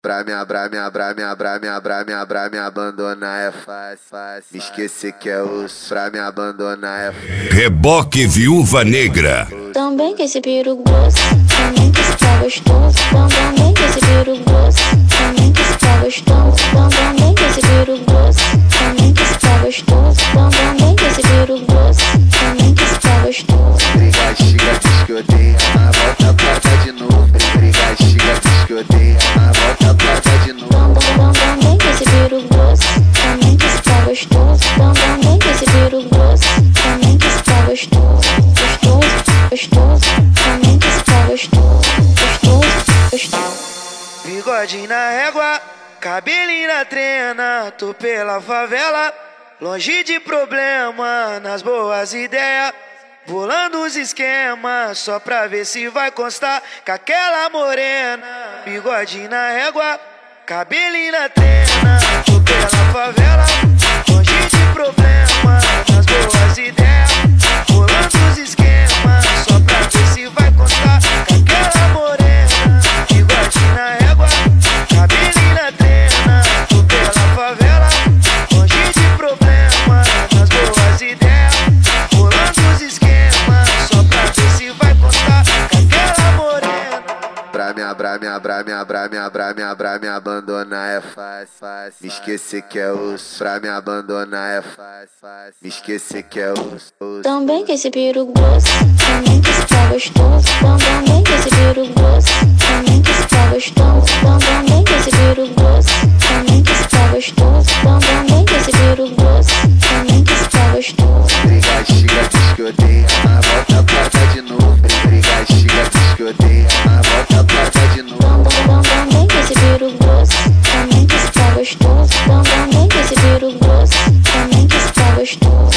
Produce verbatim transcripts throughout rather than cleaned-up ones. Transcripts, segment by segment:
Pra me abrar, me abrar, me abrar, me abrar, me abrar, me abandonar é fácil, fácil. Me esquecer que é osso. Pra me abandonar é fácil. Reboque Viúva Negra. Também que esse peru grosso, também que esse pau gostoso. Também que esse peru grosso, também que esse pau gostoso. Também que esse peru grosso, também que esse pau gostoso. Também que esse peru grosso, também que esse pau gostoso. Briga, xinga, diz que odeia, mas volta pra cá de novo. Briga, xinga, diz que odeia, mas volta pra cá de novo. Também que esse peru grosso, também que esse pau gostoso. Também que esse peru grosso, também que esse pau gostoso. Gostoso, gostoso, também que esse pau gostoso. Gostoso, gostoso. Bigodinho na régua, cabelinho na trena, tô pela favela, longe de problema, nas boas ideias, bolando os esquemas, só pra ver se vai constar com aquela morena. Bigodinho na régua, cabelinho na trena, tô pela favela, longe de problema, nas boas ideias, bolando os esquemas, só pra ver se vai constar com aquela morena. Bigodinho na régua, cabelinho na trena, tô pela favela, longe de problema, nas boas ideias, bolando os esquemas, só pra ver se vai constar com aquela morena. Pra me abrar, me abrar, me abrar, me abrar, me abrar, me abandonar é fácil, fácil. Me esquecer que é osso. Pra me abandonar é fácil, fácil. Me esquecer que é osso. Também que esse peru grosso, também que esse pau gostoso. Também que esse peru grosso, também que esse pau gostoso. Também que esse peru grosso, também que esse pau gostoso. Também que esse peru grosso, também que esse pau gostoso. Briga, xinga, diz que odeia, mas volta pra cá de novo. Briga, xinga, diz que odeia, mas volta pra cá de novo. Também que esse peru grosso, também que esse pau gostoso. Também que esse peru grosso, também que esse pau gostoso.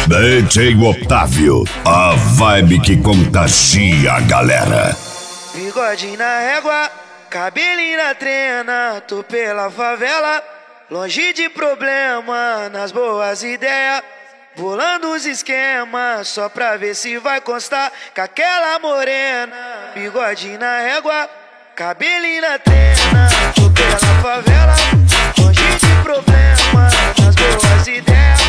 D J Otávio, a vibe que contagia a galera. Bigodinho na régua, cabelinho na trena, tô pela favela, longe de problema, nas boas ideias, bolando os esquemas, só pra ver se vai constar com aquela morena. Bigodinho na régua, cabelinho na trena, tô pela favela, longe de problema, nas boas ideias,